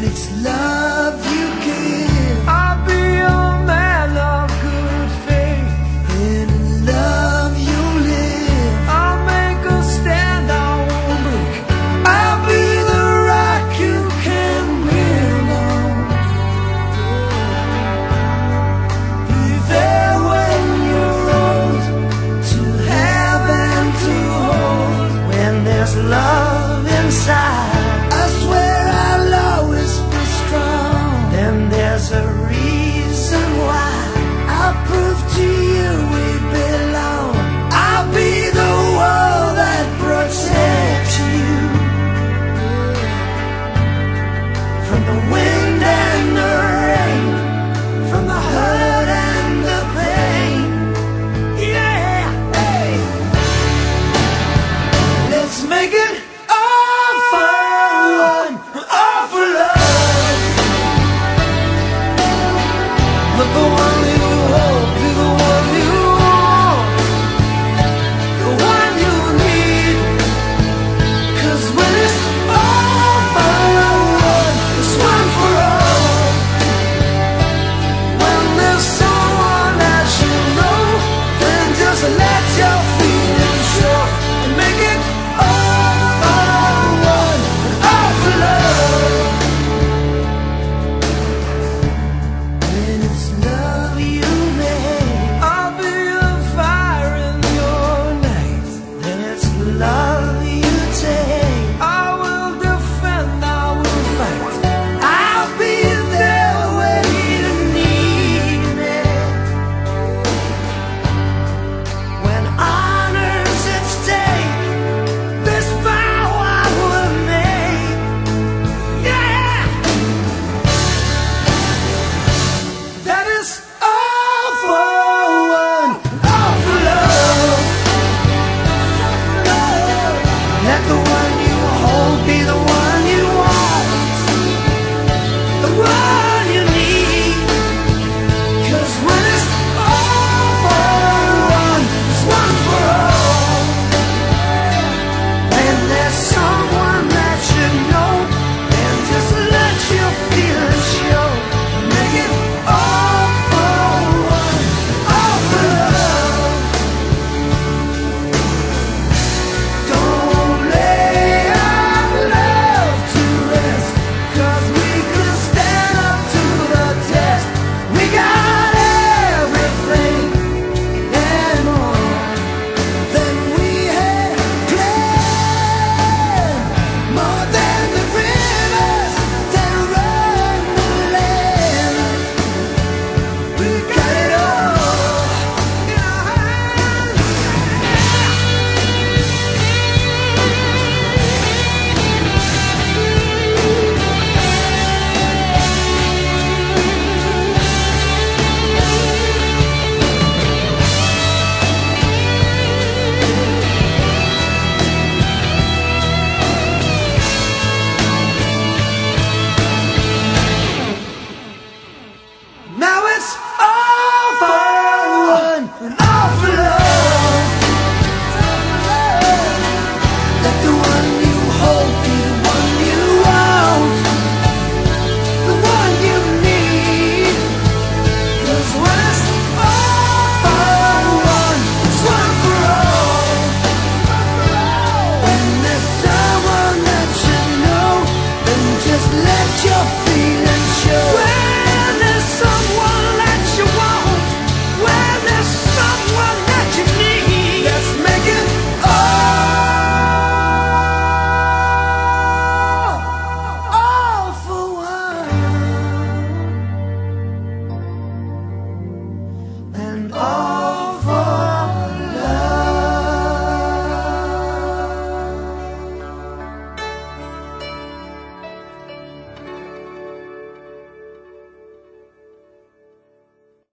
it's love you give, I'll be a man of good faith. and in love you live. I'll make a stand, I won't break. I'll be the rock you can build on. Be there when you're old, to have and to hold. When there's love inside, I swear I'll always be strong. Then there's a reason why I'll prove to you we belong. I'll be the wall that protects you from the wind and the rain, from the hurt and the pain. Yeah, hey. Let's make it all for one, all for love. Let the one you hold be the one you want, the one you need. 'Cause when it's all for one, it's one for all. When there's someone that you know, then just let your feelings show and make it all for one, all for love. When it's love you make, I'll be a fire in your night. then it's love you take. I will defend, I will fight. I'll be there when you need me. When honor's at stake, this vow I will make. Yeah, that is all for one, all for love. Let the one you hold be the